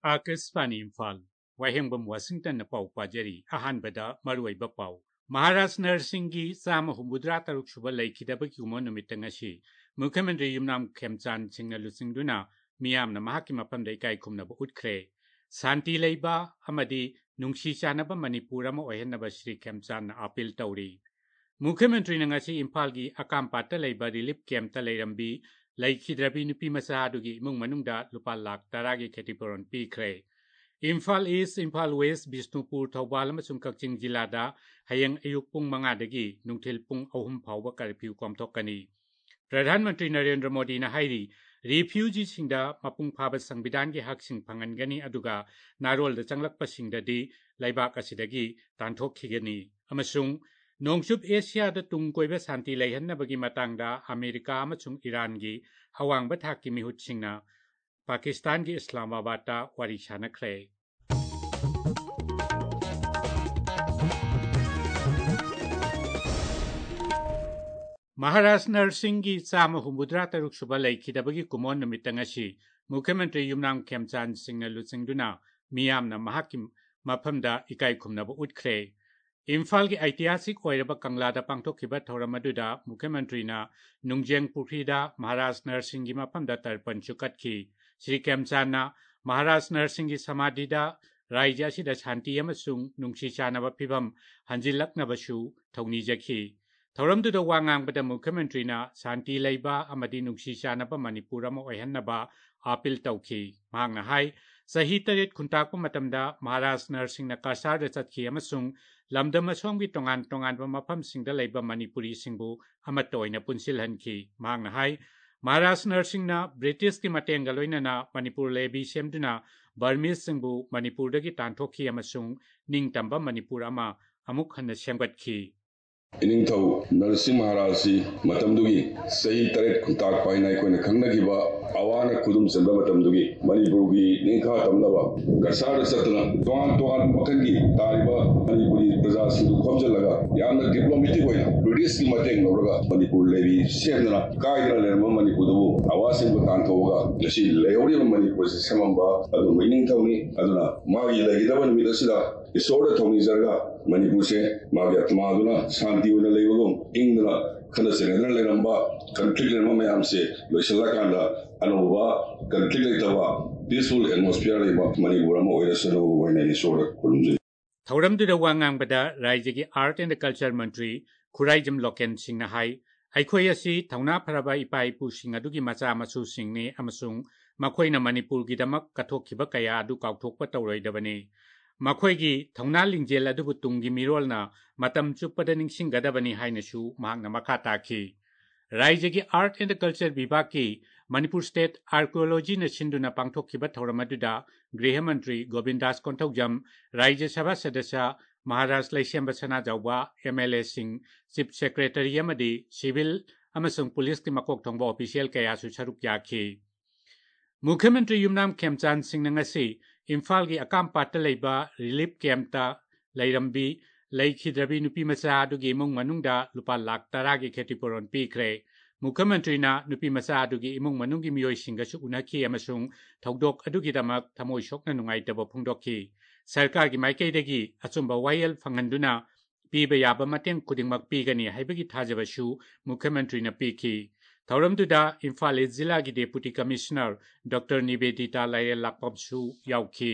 Akashvani Imphal वाहेंबम Washington पाउ पाजरी अहानबदा मरुइबा पाउ महाराष्ट्र नरसिंगी चाम हुमुद्रा तरुक सुब लैखिदबगी उमो नुमित्त ngasi मुख्यमंत्री युमनाम खेमचान सिंगना लुसिंगदुना मियामना महाकि मफमदा इकाई खुमनबा उठ्खरे शांति लैबा अमदी नुंगसी चानबा मणिपुर अमा ओहेनबा श्री खेमचान अपील तौरी मुख्यमंत्री ngasi इम्फाल की अकामपाता लैबा रिलीफ कैंप लैरंबी लैखिद्रबी नुपी मचा अदुगी इमुंग मनुंगदा लुपा लाख 10 की खेतिपुरन पीख्रे इम्फाल ईस्ट इम्फाल वेस्ट बिष्णुपुर थौबाल अमसुंग कक्चिंग जिलादा हयंग अयुक पुंग 5 नुंथिल पुंग 3 फाउबा कर्फ्यू कोमथोकनी प्रधानमंत्री नरेंद्र मोदी ना हाइरी रिफ्यूजी सिंगदा मपुंग फाबा संविधान के हक सिंग फंगनगनी अदुगा नारोल द चंगलकपा सिंगददी लैबाक असिदगी तांथोखिगनी अमसुंग नोंगचुप एशिया द तुंग कोइबा शांति लैहन्नबगी मतंगदा अमेरिका अमसुंग ईरान की अवांगबा थाकी मिहुत सिंगना पाकिस्तान की इस्लामाबाद वारी सानख्रे महाराष्ट्र नरसिंह की चाम हुमुद्रा तरुक सुब लैखिदबगी कुमोन नुमित्त ngasi मुख्यमंत्री युमनाम खेमचान सिंगना लुसिंगदुना मियामना महाकि मफमदा इकाई खुमनबा उठ्खरे इम्फाल की ऐतिहासिक ओइरबा कंगलादा पांगथोखिबा थौरमदुदा मुख्यमंत्रीना नुंगजेंग पुखरीदा महाराष्ट्र नरसिंह की मफमदा तर्पण चुकटखी श्री खेमचानना महाराष्ट्र नरसिंह की समाधिदा राज्य असिदा शांति अमसुंग नुंगसी चानबा फिबम हंजिलकनबसु थौनीजखी थौरमदुदा वांगांगबदा मुख्यमंत्रीना शांति लैबा अमदी नुंगसी चानबा मणिपुर अमा ओहेन्नबा अपील तौखी महांगना हाई सही 3 खुंताकपा मतमदा महाराष्ट्र नरसिंहना कासारदा चतखी अमसुंग लमदम असोमगी तोंगान तोंगानबा मफमसिंगदा लैबा मणिपुरी सिंगबु अमत्त ओइना पुनसिलहनखी महांगना हाई महाराष्ट्र नरसिंहना ब्रिटिश की मतेंगा लोइनना मणिपुर लेबी सेमदुना बर्मीज सिंगबु मणिपुरदगी तांथोखी अमसुंग निंगतंबा मणिपुर अमा अमुक हन्ना सेमगतखी इनिंगथौ नरसिंह महाराज मतमदुगी सही 3 खुंताक पाइना कोइना खंगनगिबा अवाना खुदुम चंबा मतमदुगी मणिपुरगी निंखा तमनबा कसार सतना तोंगान मखनगी तारिबा मणिपुरी प्रजा सिंधु खोमजलगा यामना डिप्लोमेटिक ओइना ब्रिटिश की मतेंग लौरगा मणिपुर लेबी सेमना काइदना लेरम मणिपुरदबु अवासिंग तांथोगा जसी लेहौरी मणिपुर से सेमंबा अदु मिनिंगथौनी अदुना मागी लेगिदबन मिदसिदा इसोर थौनीजरगा मणिपुर से मागे आत्मादुना शांति होना लेबगुम इंगना खनसेना लेरंबा कंफ्लिक्ट लेरम मयाम से लोइसलकांदा अनोबा कंफ्लिक्ट लेतबा पीसफुल एटमॉस्फियर लेबा मणिपुर अमा ओइरसनो ओइना इसोर खुलुमजे थौरमदुदा वांगांगबदा राज्य की आर्ट एंड कल्चर मंत्री खुराइजम लोकेन सिंगना हाई अखोई असि थौना फरबा इपा इपु सिंग अदुगी मचा मसु सिंगने अमसुंग मखोइना मणिपुर गिदमक कथोखिबा कया अदु काउथोकपा तौरोइदबने मखोइगी थौना लिंजेल अदुबु तुंगी मिरोलना मतम चुप्पदा निंगसिंगदबनी हाइनसु महांगना मखा ताखी राज्य की आर्ट एंड कल्चर विभाग की मणिपुर स्टेट आर्कियोलॉजी ने सिंधुना पांगथोखिबा थौरमदुदा गृह मंत्री गोविंदास कोंथौजम राज्य सभा सदस्य महाराष्ट्र लैसेंबा Sanajaoba MLA Singh chief secretary अमदी सिविल अमसुंग पुलिस की मकोक थोंबा ऑफिशियल कयासु सरुक याखी मुख्यमंत्री युमनाम खेमचान सिंह ngasi इम्फाल की अकामपाता लैबा रिलीफ कैंपता लैरंबी लैखिद्रबी नुपी मचा अदुगी इमुंग मनुंगदा लुपा लाख 10 की खेतिपुरन पीख्रे मुख्यमंत्रीना नुपी मचा अदुगी इमुंग मनुंगी मियोइसिंगसु उनखी अमसुंग थौदोक अदुगीदमक थमोइ सोकना नुंगाइतबा फुंगदोखी सरकार की माइकैदगी अचुंबा वायल फंगनदुना पीबा याबा मतेंग खुदिंगमक पीगनी हाइबगी थाजबसु मुख्यमंत्रीना पीखी थौरमदुदा इम्फाल ईस्ट जिला की डेप्यूटी कमिश्नर डॉक्टर निवेदिता लाइरेल लाकपसु याउखी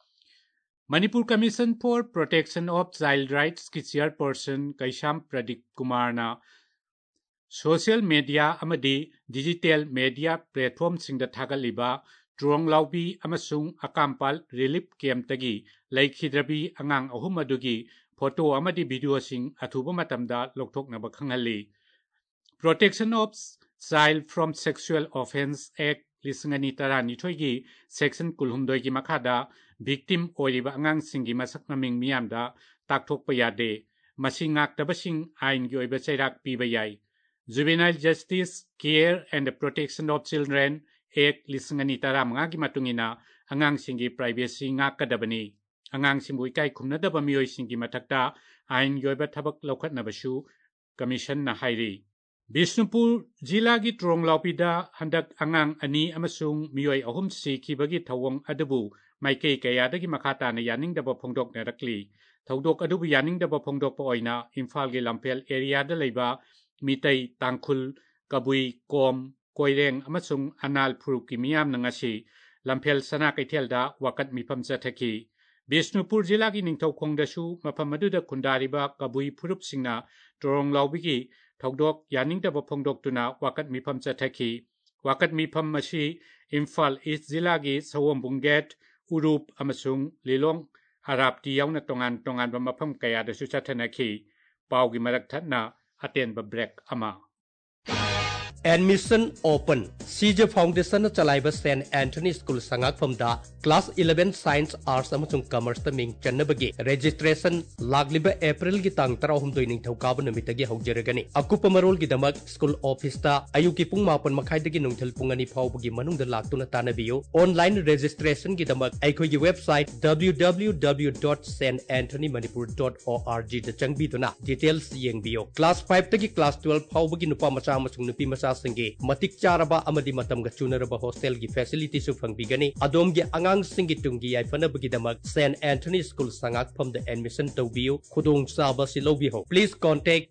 Manipur commission for protection of child rights की चेयरपर्सन कैसाम प्रदीप कुमारना सोशल मीडिया अमदी डिजिटल मीडिया प्लेटफॉर्म सिंगदा थागलिबा ट्रोंगलाउबी अमसुंग अकामपाल रिलीफ कैंपतगी लैखिद्रबी अंगांग अहुम अदुगी फोटो अमदी वीडियो सिंग अथुबा मतमदा लोकथोकनबा खंगहली protection of child from sexual offence act 2012 की सेक्शन 12 की मखादा विक्टिम ओरिबा अंगांगसिंगी मसक ममिंग मियामदा ताकथोकपा यादे मसी ngaktabasing आइन की ओइबा चैराक पीबा याई juvenile justice care and protection of children act 2015 की मतुंगिना अंगांगसिंगी प्राइवेसी ngakkadabani अंगांगसिंबु इकाई खुमनदबा मियोइसिंगी मथक्ता आइन की ओइबा थबक लौखटनबसु कमीशन ना हाइरी बिष्णुपुर जिला की ट्रोंगलाउपीदा हंदक अंगांग 2 अमसुंग मियोइ 3 सिखिबगी थवंग अदबु maikei kayadagi makata na yaning daba phongdok na rakli thodok adubu yaning daba phongdok po oina Imphal gi Lampel area da leiba mitei tangkhul kabui kom koireng amasung anal phuruk ki miyam na ngasi Lampel sana kaithel da wakat mifam chathaki Bishnupur jila gi ningthaukhong da su mafam aduda khundariba kabui phurup singna torong laubigi thodok yaning daba phongdok tuna wakat mifam chathaki wakat mifam mashi Imphal East jila gi Sawombung Gate Urup amasung Lilong Arab ti yauna tongan ba mafam kaya da su chathanaki pawgi marak thatna aten ba break ama Admission open. CJ Foundation Chalaiba St. Anthony School Sangak from the Class 11 Science Arts amasung Commerce taming Chanabagi registration lagliba April gi tang 13 ning thaukaban numitagi haujeragani akupa marol gi damak school office ta ayuki pung mapan makhaidagi nungthal pungani phawbagi manungda laktuna tanabiyo online registration gi damak aikoi gi website www.santanthonymanipur.org da changbiduna details yengbiyo class 5 tagi class 12 phawbagi nupa macha amasung nupi macha singi matik charaba amadi matamga chunaraba hostel gi facility su fangbigani adomgi angang singi tungi yaifana bagidamak St. Anthony School Sangak from the admission tawbiu khudong saba silobiho please contact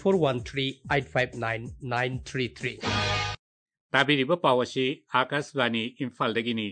9413859933 tabiriba pawasi Akashvani Imphal dagini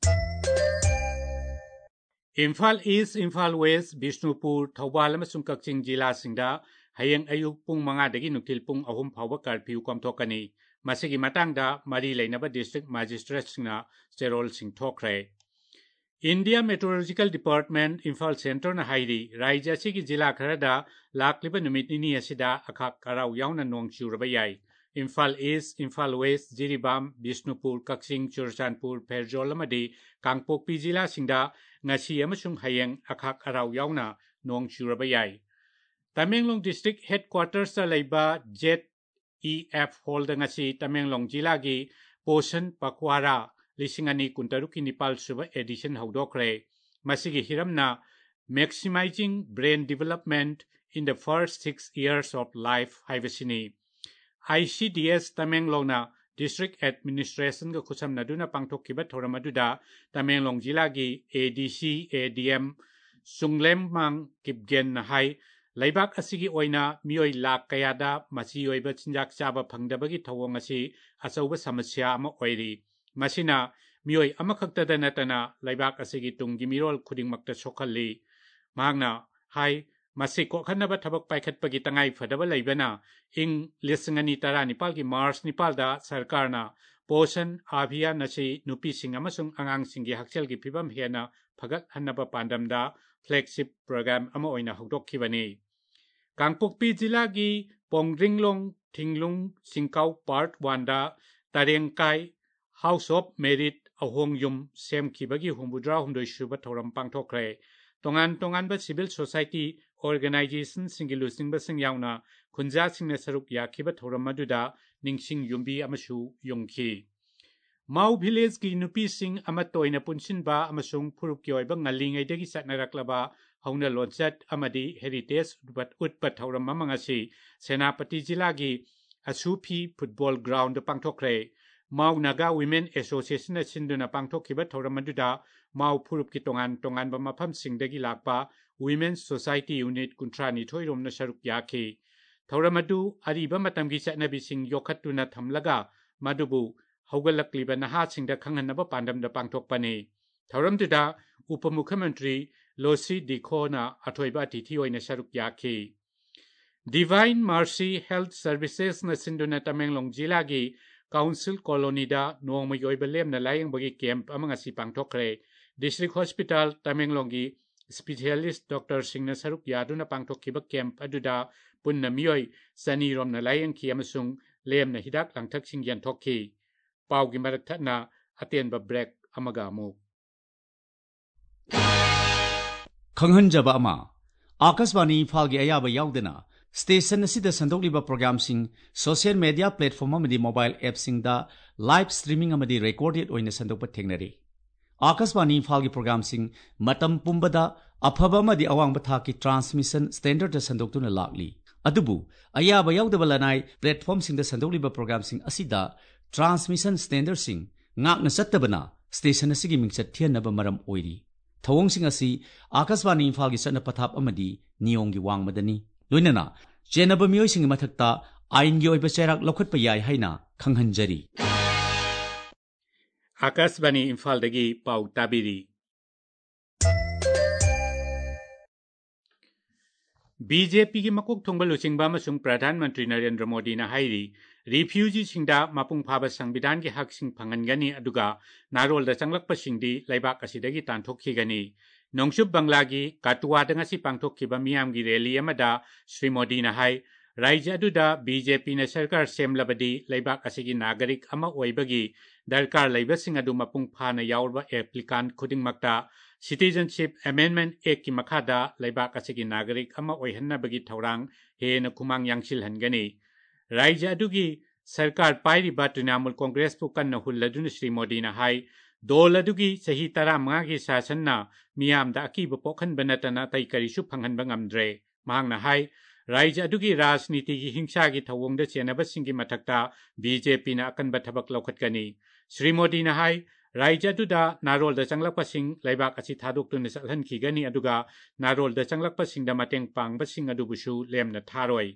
Imphal East Imphal West Bishnupur Thawbal amasung Kakching jila singda hayeng ayuk pung manga dagi nuktil pung ahum phawba curfew komthokani masigi matangda mari leinaba district magistrate singna sterol sing thokre India Meteorological Department Imphal Center na hairi raija sigi jila kharada lakliba numit ini asida akhak karau yauna nong churaba yai Imphal East Imphal West Jiribam Bishnupur Kakching Churachandpur Pherjol amadi Kangpokpi jila singda ngasi amasung hayeng akhak karau yauna nong churaba yai Tamenglong District Headquarters sa Laiba ZEF Hall da ngasi Tamenglong Jila gi Posan Pakwara Lisingani Kuntaruki Nipal Suba Edition Haudokre Masigi Hiramna Maximizing Brain Development in the First 6 Years of Life Haivasini ICDS Tamenglong na District Administration ga kusam na duna pangtokkiba thoramaduda Tamenglong Jila gi ADC ADM Sunglemmang Kipgen na hai Laibak asigi oina mioi lak kayada masi oiba chinjak chaba phangdabagi thawong asi achauba samasya ama oiri masina mioi amakhakta natana laibak asigi tunggi mirol khudingmakta sokhalli mahangna hai masi ko khanaba thabak paikhatpagi tangai phadaba laibana ing lisingani tarani palgi Mars Nipalda sarkarna Posan Abhiyan nasi nupi sing amasung angang singi hakselgi phibam hena phagat hannaba pandamda flagship program ama oina hokdokkibani Kangpokpi jila gi Pongringlong Thinglung Singkau Part 1 da Tarengkai House of Merit ahong yum semkhibagi humbudra humdoi suba thoram pangthokre tongan ba civil society organization singilu singba sing yauna khunja singna saruk yakhiba thoram maduda ningsing yumbi amasu yongki Mau village ki nupi sing amatoina punsinba amasung phurukki oiba ngalingai dagi satnaraklaba hauna lonset amadi heritage utpat thauram mamangasi Senapati jila gi Asupi football ground pangthokre Mau Naga Women Association na sinduna pangthokkiba thauram maduda mau phurukki tongan ba mafam singdagi lakpa Women's Society Unit kuntrani thoirom na saruk yakhi thauramadu ariba matamgi chatnabi sing yokhatuna thamlaga madubu haugalakliba naha singda khanghanaba pandamda pangthokpani thauramduda upamukhamantri Losi Dikhona athoiba tithi oina saruk yakhi Divine Mercy Health Services na sinduna Tamenglong jila gi Council Colony da nongmai oiba lemna layang bagi camp amang asi pangthokre District Hospital Tamenglong gi Specialist Dr. Singna saruk yaduna pangthokkiba camp aduda punna mioi sani rom na layang ki amasung lemna hidak langthak singyan thokki pawgi marak thatna atenba break amaga mu Khanghanjaba ama Akashvani Imphal gi ayaba yaudana Station asida sandokliba programsing social media platform amadi mobile app singda live streaming amadi recorded oina sandokpa thengnari Akashvani Imphal gi programsing matam pumbada afaba amadi awangba thaki transmission standard da sandoktuna lakli adubu ayaba yaudaba lanai platform singda sandokliba programsing asida transmission standard sing ngakna sattabana station asigi mingchat thianaba maram oiri ꯊꯧꯑꯣꯡꯁꯤꯡ ꯑꯁꯤ ꯑꯥꯀꯥꯁꯕꯥꯅꯤ ꯏꯝꯐꯥꯜꯒꯤ ꯆꯠꯅ ꯄꯊꯥꯞ ꯑꯃꯗꯤ ꯅꯤꯌꯣꯝꯒꯤ ꯋꯥꯡꯃꯗꯅꯤ ꯂꯣꯏꯅꯅ ꯆꯦꯟꯅꯕ ꯃꯤꯑꯣꯏꯁꯤꯡꯒꯤ ꯃꯊꯛꯇ ꯑꯥꯏꯟꯒꯤ ꯑꯣꯏꯕ ꯆꯩꯔꯥꯛ ꯂꯧꯈꯠꯄ ꯌꯥꯏ ꯍꯥꯏꯅ ꯈꯪꯍꯟꯖꯔꯤ ꯑꯥꯀꯥꯁꯕꯥꯅꯤ ꯏꯝꯐꯥꯜꯗꯒꯤ ꯄꯥꯎ ꯇꯥꯕꯤꯔꯤ BJPꯒꯤ ꯃꯀꯣꯛ ꯊꯣꯡꯕ ꯂꯨꯆꯤꯡꯕ ꯑꯃꯁꯨꯡ ꯄ꯭ꯔꯙꯥꯟ ꯃꯟꯇ꯭ꯔꯤ ꯅꯔꯦꯟꯗ꯭ꯔ ꯃꯣꯗꯤꯅ ꯍꯥꯏꯔꯤ ꯔꯤꯐ꯭ꯌꯨꯖꯤꯁꯤꯡꯗ ꯃꯄꯨꯡ ꯐꯥꯕ ꯁꯪꯕꯤꯙꯥꯟꯒꯤ ꯍꯛꯁꯤꯡ ꯐꯪꯍꯟꯒꯅꯤ ꯑꯗꯨꯒ ꯅꯥꯔꯣꯜꯗ ꯆꯪꯂꯛꯄꯁꯤꯡꯗꯤ ꯂꯩꯕꯥꯛ ꯑꯁꯤꯗꯒꯤ ꯇꯥꯟꯊꯣꯛꯈꯤꯒꯅꯤ ꯅꯣꯡꯆꯨꯞ ꯕꯪꯒ꯭ꯂꯥꯒꯤ ꯀꯥꯇꯨꯋꯥꯗ ꯉꯁꯤ ꯄꯥꯡꯊꯣꯛꯈꯤꯕ ꯃꯤꯌꯥꯝꯒꯤ ꯔꯦꯂꯤ ꯑꯃꯗ ಶ್ರೀ ꯃꯣꯗꯤꯅ ꯍꯥꯏ ꯔꯥꯏꯖ꯭ꯌ ꯑꯗꯨꯗ BJPꯅ ꯁꯔꯀꯥꯔ ꯁꯦꯝꯂꯕꯗꯤ ꯂꯩꯕꯥꯛ ꯑꯁꯤꯒꯤ ꯅꯥꯒꯔꯤꯛ ꯑꯃ ꯑꯣꯏꯕꯒꯤ ꯗꯔꯀꯥꯔ ꯂꯩꯕꯁꯤꯡ ꯑꯗꯨ ꯃꯄꯨꯡ ꯐꯥꯅ ꯌꯥꯎꯔꯕ ꯑꯦꯄ꯭ꯂꯤꯀꯥꯟ ꯈꯨꯗꯤꯡꯃꯛꯇ ꯁꯤꯇꯤꯖꯟꯁꯤꯞ ꯑꯦꯃꯦꯟꯗꯃꯦꯟꯠ ꯑꯦꯛꯀꯤ ꯃꯈꯥꯗ ꯂꯩꯕꯥꯛ ꯑꯁꯤꯒꯤ ꯅꯥꯒꯔꯤꯛ ꯑꯃ ꯑꯣꯏꯍꯟꯅꯕꯒꯤ ꯊꯧꯔꯥꯡ ꯍꯦꯟꯅ ꯈꯨꯃꯥꯡ ꯌꯥꯡꯁꯤꯜꯍꯟꯒꯅꯤ ꯔꯥꯏꯖ꯭ꯌ ꯑꯗꯨꯒꯤ ꯁꯔꯀꯥꯔ ꯄꯥꯏꯔꯤꯕ ꯇ꯭ꯔꯤꯅꯥꯃꯨꯜ ꯀꯣꯡꯒ꯭ꯔꯦꯁꯄꯨ ꯀꯟꯅ ꯍꯨꯜꯂꯗꯨꯅ ಶ್ರೀ ꯃꯣꯗꯤꯅ ꯍꯥꯏ ꯗꯣꯜ ꯑꯗꯨꯒꯤ ꯆꯍꯤ 15ꯒꯤ ꯁꯥꯁꯟꯅ ꯃꯤꯌꯥꯝꯗ ꯑꯀꯤꯕ ꯄꯣꯛꯍꯟꯕ ꯅꯠꯇꯅ ꯑꯇꯩ ꯀꯔꯤꯁꯨ ꯐꯪꯍꯟꯕ ꯉꯝꯗ꯭ꯔꯦ ꯃꯍꯥꯛꯅ ꯍꯥꯏ ꯔꯥꯏꯖ꯭ꯌ ꯑꯗꯨꯒꯤ ꯔꯥꯖꯅꯤꯇꯤꯒꯤ ꯍꯤꯡꯁꯥꯒꯤ ꯊꯧꯑꯣꯡꯗ ꯆꯦꯟꯅꯕꯁꯤꯡꯒꯤ ꯃꯊꯛꯇ BJPꯅ ꯑꯀꯟꯕ ꯊꯕꯛ ꯂꯧꯈꯠꯀꯅꯤ ಶ್ರೀ ꯃꯣꯗꯤꯅ ꯍꯥꯏ ꯔꯥꯏꯖ꯭ಯ ꯑꯗꯨꯗ ꯅꯥꯔꯣꯜꯗ ꯆꯪꯂꯛꯄꯁꯤꯡ ꯂꯩꯕꯥꯛ ꯑꯁꯤ ꯊꯥꯗꯣꯛꯇꯨꯅ ꯆꯠꯍꯟꯈꯤꯒꯅꯤ ꯑꯗꯨꯒ ꯅꯥꯔꯣꯜꯗ ꯆꯪꯂꯛꯄꯁꯤꯡꯗ ꯃꯇꯦꯡ ꯄꯥꯡꯕꯁꯤꯡ ꯑꯗꯨꯕꯨꯁꯨ ꯂꯦꯝꯅ ꯊꯥꯔꯣꯏ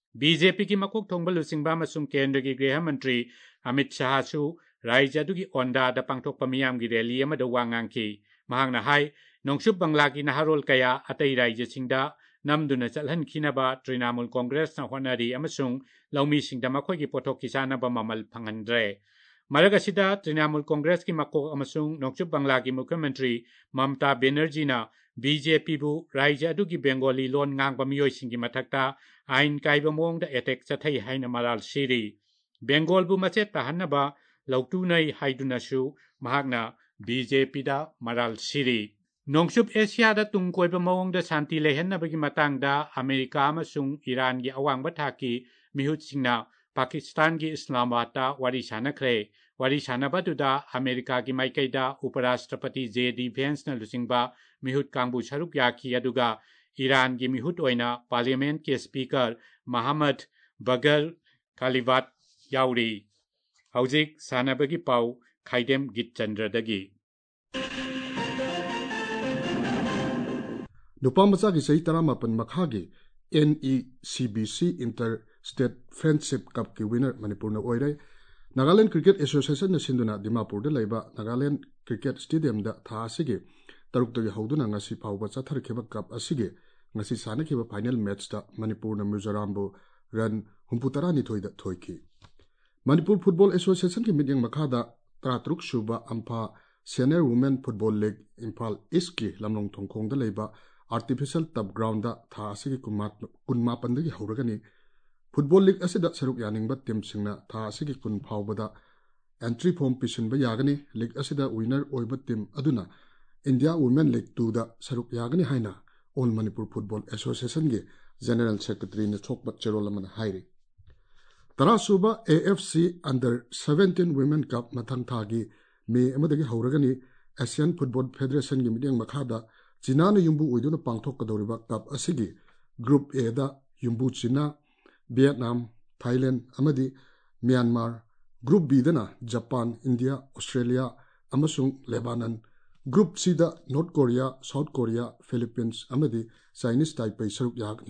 BJPꯒꯤ ꯃꯀꯣꯛ ꯊꯣꯡꯕ ꯂꯨꯆꯤꯡꯕ ꯑꯃꯁꯨꯡ ꯀꯦꯟꯗ꯭ꯔꯒꯤ ꯒ꯭ꯔꯤꯍ ꯃꯟꯇ꯭ꯔꯤ ꯑꯃꯤꯠ ꯁꯥꯍꯁꯨ ꯔꯥꯏꯖ꯭ꯌ ꯑꯗꯨꯒꯤ ꯑꯣꯟꯗꯥꯗ ꯄꯥꯡꯊꯣꯛꯄ ꯃꯤꯌꯥꯝꯒꯤ ꯔꯦꯂꯤ ꯑꯃꯗ ꯋꯥ ꯉꯥꯡꯈꯤ ꯃꯍꯥꯛꯅ ꯍꯥꯏ ꯅꯣꯡꯆꯨꯞ ꯕꯪꯒ꯭ꯂꯥꯒꯤ ꯅꯍꯥꯔꯣꯜ ꯀꯌꯥ ꯑꯇꯩ ꯔꯥꯏꯖ꯭ꯌꯁꯤꯡꯗ ꯅꯝꯗꯨꯅ ꯆꯠꯍꯟꯈꯤꯅꯕ ꯇ꯭ꯔꯤꯅꯥꯃꯨꯜ ꯀꯣꯡꯒ꯭ꯔꯦꯁꯅ ꯍꯣꯠꯅꯔꯤ ꯑꯃꯁꯨꯡ ꯂꯧꯃꯤꯁꯤꯡꯗ ꯃꯈꯣꯏꯒꯤ ꯄꯣꯠꯊꯣꯛꯀꯤ ꯆꯥꯅꯕ ꯃꯃꯜ ꯐꯪꯍꯟꯗ꯭ꯔꯦ ꯃꯔꯛ ꯑꯁꯤꯗ ꯇ꯭ꯔꯤꯅꯥꯃꯨꯜ ꯀꯣꯡꯒ꯭ꯔꯦꯁꯀꯤ ꯃꯀꯣꯛ ꯑꯃꯁꯨꯡ ꯅꯣꯡꯆꯨꯞ ꯕꯪꯒ꯭ꯂꯥꯒꯤ ꯃꯨꯈ꯭य ꯃꯟꯇ꯭ꯔꯤ ꯃꯃꯇꯥ ꯕꯦꯅꯔꯖꯤꯅ BJPꯕꯨ ꯔꯥꯏꯖ꯭ꯌ ꯑꯗꯨꯒꯤ ꯕꯦꯡꯒꯣꯂꯤ ꯂꯣꯟ ꯉꯥꯡꯕ ꯃꯤꯑꯣꯏꯁꯤꯡꯒꯤ ꯃꯊꯛꯇ ꯑꯥꯏꯟ ꯀꯥꯏꯕ ꯃꯑꯣꯡꯗ ꯑꯦꯇꯦꯛ ꯆꯠꯊꯩ ꯍꯥꯏꯅ ꯃꯔꯥꯜ ꯁꯤꯔꯤ ꯕꯦꯡꯒꯣꯜꯕꯨ ꯃꯆꯦꯠ ꯇꯥꯍꯟꯅꯕ ꯂꯧꯇꯨꯅꯩ ꯍꯥꯏꯗꯨꯅꯁꯨ ꯃꯍꯥꯛꯅ BJPꯗ ꯃꯔꯥꯜ ꯁꯤꯔꯤ ꯅꯣꯡꯆꯨꯞ ꯑꯦꯁꯤꯌꯥꯗ ꯇꯨꯡ ꯀꯣꯏꯕ ꯃꯑꯣꯡꯗ ꯁꯥꯟꯇꯤ ꯂꯩꯍꯟꯅꯕꯒꯤ ꯃꯇꯥꯡꯗ ꯑꯃꯦꯔꯤꯀꯥ ꯑꯃꯁꯨꯡ ꯏꯔꯥꯟꯒꯤ ꯑꯋꯥꯡꯕ ꯊꯥꯛꯀꯤ ꯃꯤꯍꯨꯠꯁꯤꯡꯅ ꯄꯥꯀꯤꯁꯇꯥꯟꯒꯤ ꯏꯁꯂꯥꯃꯥꯕꯥꯗꯇ ꯋꯥꯔꯤ ꯁꯥꯟꯅꯈ꯭ꯔꯦ ꯋꯥꯔꯤ ꯁꯥꯟꯅꯕꯗꯨꯗ ꯑꯃꯦꯔꯤꯀꯥꯒꯤ ꯃꯥꯏꯀꯩꯗ ꯎꯄꯔꯥꯁꯇ꯭ꯔꯄꯇꯤ JD ꯚꯦꯟꯁꯅ ꯂꯨꯆꯤꯡꯕ ꯃꯤꯍꯨꯠ ꯀꯥꯡꯕꯨ ꯁꯔꯨꯛ ꯌꯥꯈꯤ ꯑꯗꯨꯒ ꯏꯔꯥꯟꯒꯤ ꯃꯤꯍꯨꯠ ꯑꯣꯏꯅ ꯄꯥꯔꯂꯤꯌꯥꯃꯦꯟꯠꯀꯤ ꯁ꯭ꯄꯤꯀꯔ ꯃꯍꯃꯗ ꯕꯒꯔ ꯀꯥꯂꯤꯕꯥꯠ ꯌꯥꯎꯔꯤ ꯍꯧꯖꯤꯛ ꯁꯥꯟꯅꯕꯒꯤ ꯄꯥꯎ ꯈꯥꯏꯗꯦꯝ ꯒꯤꯠꯆꯟꯗ꯭ꯔꯗꯒꯤ ꯅꯨꯄꯥꯃꯆꯥꯒꯤ ꯆꯍꯤ 18 ꯃꯈꯥꯒꯤ NECBC ꯏꯟꯇꯔ ꯁ꯭ꯇꯦꯠ ꯐ꯭ꯔꯦꯟꯗꯁꯤꯞ ꯀꯞꯀꯤ ꯋꯤꯅꯔ ꯃꯅꯤꯄꯨꯔꯅ ꯑꯣꯏꯔꯦ ꯅꯥꯒꯥꯂꯦꯟ ꯀ꯭रिꯀꯦꯠ ꯑꯦꯁꯣꯁꯤꯌꯦꯁꯟꯅ ꯁꯤꯟꯗꯨꯅ ꯗꯤꯃꯥꯄꯨꯔꯗ ꯂꯩꯕ ꯅꯥꯒꯥꯂꯦꯟ ꯀ꯭रिꯀꯦꯠ ꯁ꯭ꯇꯦꯗꯤꯌꯝꯗ ꯊꯥ ꯑꯁꯤꯒꯤ 6ꯇꯒꯤ ꯍꯧꯗꯨꯅ ꯉꯁꯤ ꯐꯥꯎꯕ ꯆꯠꯊꯔꯛꯈꯤꯕ ꯀꯞ ꯑꯁꯤꯒꯤ ꯉꯁꯤ ꯁꯥꯟꯅꯈꯤꯕ ꯐꯥꯏꯅꯦꯜ ꯃꯦꯠꯆꯇ ꯃꯅꯤꯄꯨꯔꯅ ꯃꯤꯖꯣꯔꯥꯝꯕꯨ ꯔꯟ 62ꯗ ꯊꯣꯏꯈꯤ ꯃꯅꯤꯄꯨꯔ ꯐꯨꯠꯕꯣꯜ ꯑꯦꯁꯣꯁꯤꯌꯦꯁꯟꯒꯤ ꯃꯤꯠꯌꯦꯡ ꯃꯈꯥꯗ 13 ꯁꯨꯕ ꯑꯝꯐꯥ senior women football league Imphal ꯏꯁꯀꯤ ꯂꯝꯂꯣꯡ ꯊꯣꯡꯈꯣꯡꯗ ꯂꯩꯕ आर्टिफिशियल तब ग्राउंड था असिगी 18 हौरगनी फुटबॉल लीग असिदा सरुक यानिंगबा टीम सिंगना था असिगी 10 फावबदा एंट्री फॉर्म पिसिनबा यागनी लीग असिदा विनर ओइबा टीम अदुना इंडिया वुमेन लीग 2 दा सरुक यागनी हाइना ऑल मणिपुर फुटबॉल एसोसिएशन गे जनरल सेक्रेटरी ने थोकबा चेरोल मन हाइरी तरासुबा AFC अंडर 17 वुमेन कप मथंग थागी मे अमदगी हौरगनी एशियन फुटबॉल फेडरेशन गी मीटिंग मखादा चीना युम्बू ओइदुना पांगथोकदौरिबा कप असिगी ग्रुप A दा युम्बू चीना वियतनाम थाईलैंड अमदी म्यांमार ग्रुप B दना जापान इंडिया ऑस्ट्रेलिया अमसुंग लेबानन ग्रुप C दा North Korea South Korea Philippines अमदी चाइनीज ताइपे सरुक यागनी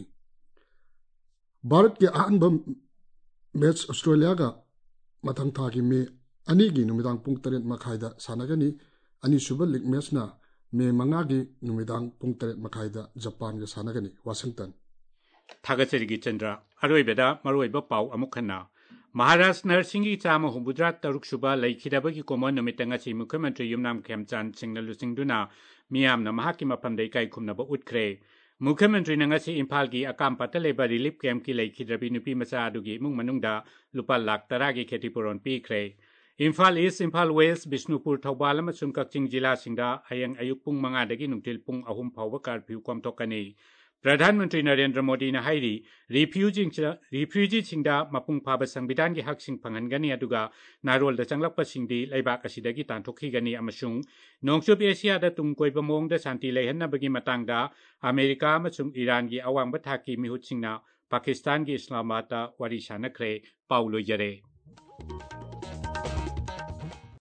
भारत के अहंबा मैच ऑस्ट्रेलिया का मथंग थागी मे अनीगी नुमिदांग पुंग 3 मखाइदा सानगनी अनीसुबा लीग मैच ना मे मंगागी नुमिदांग पुंग 3 मखाइदा जापान के सानगनी वाशिंगटन थागचरिगी चंद्र अरोइबेदा मरोइबा पाउ अमुखन्ना महाराष्ट्र नरसिंगी चामा हुबुद्रा तरुक सुबा लैखिदबगी कोमन नुमितंगासी मुख्यमंत्री युमनाम खेमचान सिंगना लुसिंगदुना मियामना महाकी मफमदै काई खुमनबा उठख्रे मुख्यमंत्री नंगासी इम्फाल की अकामपता लेबा रिलीफ कैंप की लैखिद्रबी नुपी मचा अदुगी इमुंग मनुंगदा लुपा लाख 10 की खेतीपुरोन पीख्रे इम्फाल ईस्ट इम्फाल वेस्ट बिष्णुपुर थौबाल अमसुंग कक्चिंग जिला सिंगदा हयंग अयुक पुंग 5 दगी नुंगतिल पुंग 3 फावबा कर्फ्यू कोमथोकनी प्रधानमंत्री नरेंद्र मोदी ने हाइरी रिफ्यूजी सिंगदा मपुंग फाबा संविधान की हक सिंग फंगनगनी अदुगा नारोल द चंगलप सिंगदी लैबाक असिदगी तांथोखिगनी अमसुंग नोंगचुप एशिया द तुंग कोइबा मोंग द शांति लैहन्नबगी मतंगदा अमेरिका अमसुंग ईरान की अवांगबा थाकी मिहुत सिंगना पाकिस्तान की इस्लामाबाद दा वारी सानख्रे पाउलो जरे